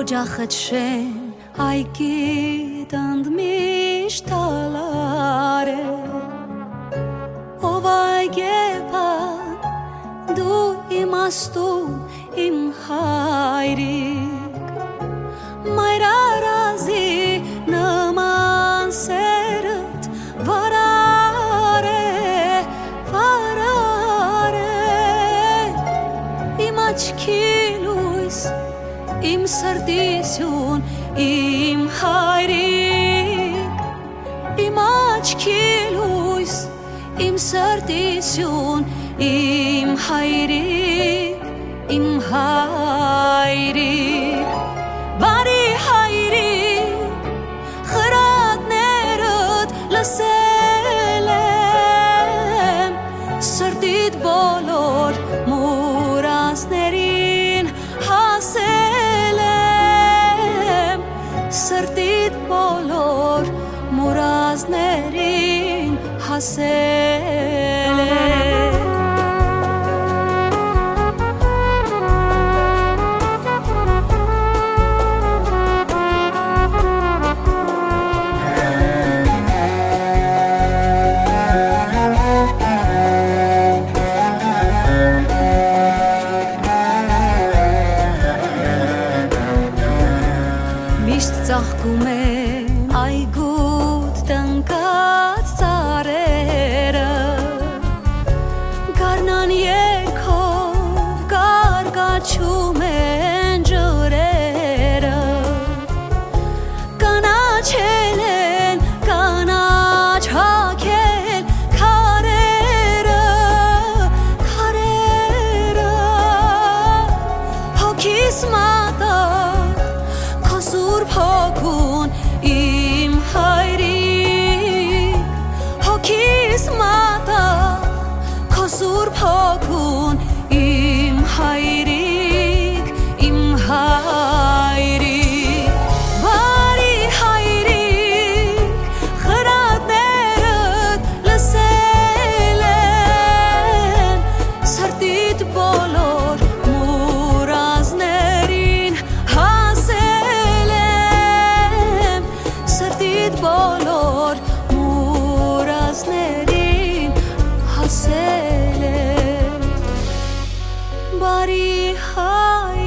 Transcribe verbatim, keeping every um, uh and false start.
օջախդ շեն այգի տանդ միշտ ալար է ով այգեպան դու իմաստուն իմ հայրիկ մայր արազի նման սերդ վարար է վարար է իմ աչքի լույս իմ սրտի սյուն իմ հայրիկ իմ աչքի լույս իմ սրտի սյուն իմ հայրիկ իմ հայրիկ բարի հայրիկ խրատներդ լսել եմ սրտիդ բոլոր մուրացներին հասել եմ սրտիդ բոլոր մուրացներին հասել եմ ծաղկում են այգուտ տնկած ծառերը գարնան երգով գարգաչում են ջրերը կանաչել են կանաչ հագել քարերը քարերը հոգիս մատաղ քո սուրբ հոգուն իմ հայրիկ հոգիս մատաղ քո սուրբ հոգուն իմ հայրիկ իմ հայրիկ բարի հայրիկ խրատներդ լսել եմ սրտիդ բոլոր մուրացներին հասել եմ սրտիդ բոլոր մուրացներին հասել եմ բարի հայրիկ